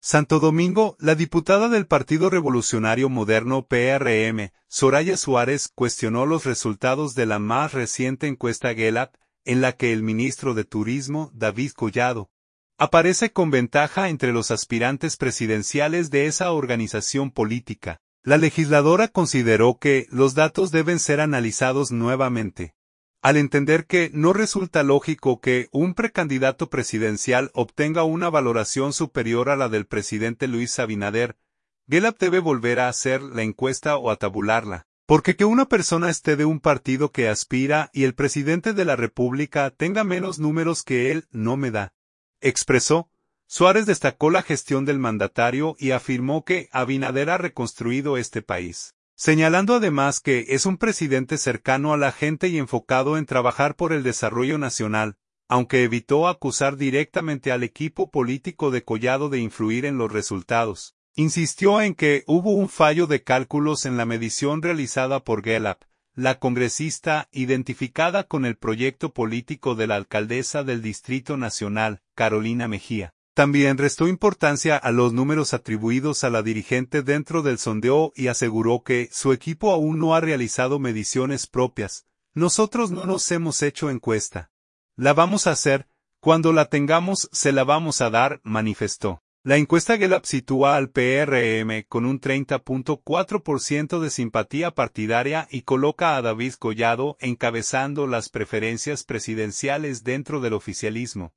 Santo Domingo, la diputada del Partido Revolucionario Moderno PRM, Soraya Suárez, cuestionó los resultados de la más reciente encuesta Gallup, en la que el ministro de Turismo, David Collado, aparece con ventaja entre los aspirantes presidenciales de esa organización política. La legisladora consideró que los datos deben ser analizados nuevamente, al entender que no resulta lógico que un precandidato presidencial obtenga una valoración superior a la del presidente Luis Abinader. Gallup debe volver a hacer la encuesta o a tabularla, porque que una persona esté de un partido que aspira y el presidente de la República tenga menos números que él no me da, expresó. Suárez destacó la gestión del mandatario y afirmó que Abinader ha reconstruido este país, señalando además que es un presidente cercano a la gente y enfocado en trabajar por el desarrollo nacional, aunque evitó acusar directamente al equipo político de Collado de influir en los resultados. Insistió en que hubo un fallo de cálculos en la medición realizada por Gallup, la congresista identificada con el proyecto político de la alcaldesa del Distrito Nacional, Carolina Mejía. También restó importancia a los números atribuidos a la dirigente dentro del sondeo y aseguró que su equipo aún no ha realizado mediciones propias. Nosotros no nos hemos hecho encuesta. La vamos a hacer, cuando la tengamos se la vamos a dar, manifestó. La encuesta Gallup sitúa al PRM con un 30.4% de simpatía partidaria y coloca a David Collado encabezando las preferencias presidenciales dentro del oficialismo.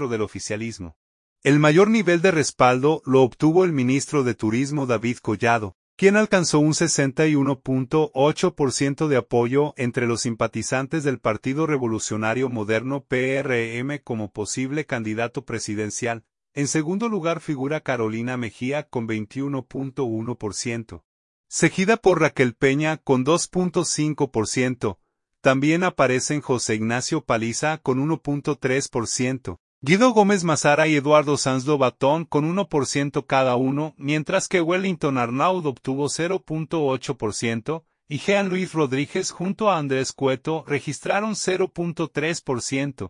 El mayor nivel de respaldo lo obtuvo el ministro de Turismo David Collado, quien alcanzó un 61.8% de apoyo entre los simpatizantes del Partido Revolucionario Moderno PRM como posible candidato presidencial. En segundo lugar figura Carolina Mejía con 21.1%, seguida por Raquel Peña con 2.5%. También aparecen José Ignacio Paliza con 1.3%. Guido Gómez Mazara y Eduardo Sanz Lobatón con 1% cada uno, mientras que Wellington Arnaud obtuvo 0.8% y Jean Luis Rodríguez junto a Andrés Cueto registraron 0.3%.